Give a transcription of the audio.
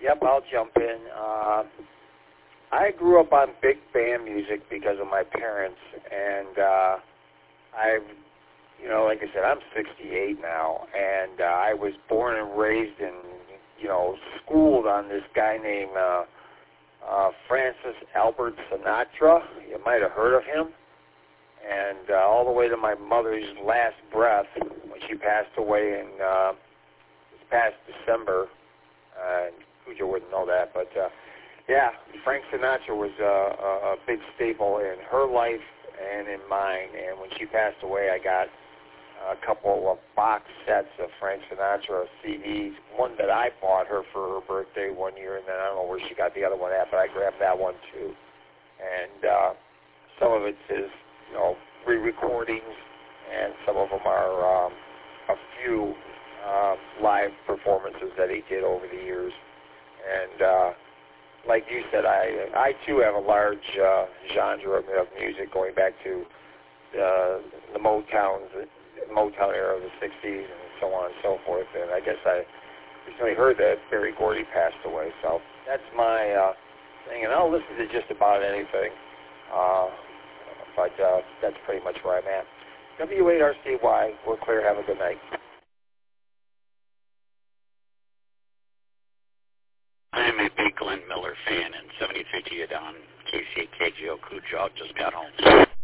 Yep, I'll jump in. I grew up on big band music because of my parents, and I've, like I said, I'm 68 now, and I was born and raised and, schooled on this guy named Francis Albert Sinatra. You might have heard of him. And all the way to my mother's last breath when she passed away in this past December. Cujo wouldn't know that, but yeah, Frank Sinatra was a big staple in her life and in mine. And when she passed away, I got a couple of box sets of Frank Sinatra CDs. One that I bought her for her birthday one year, and then I don't know where she got the other one at, but I grabbed that one too. And some of it's his, re-recordings, and some of them are a few live performances that he did over the years. And like you said, I too have a large genre of music going back to the Motown era of the 60s and so on and so forth. And I guess I recently heard that Berry Gordy passed away. So that's my thing. And I'll listen to just about anything. But that's pretty much where I'm at. W8RCY, we're clear. Have a good night. I'm a big Glenn Miller fan, and 73 to you, Don. KCKGO Cujo just got home.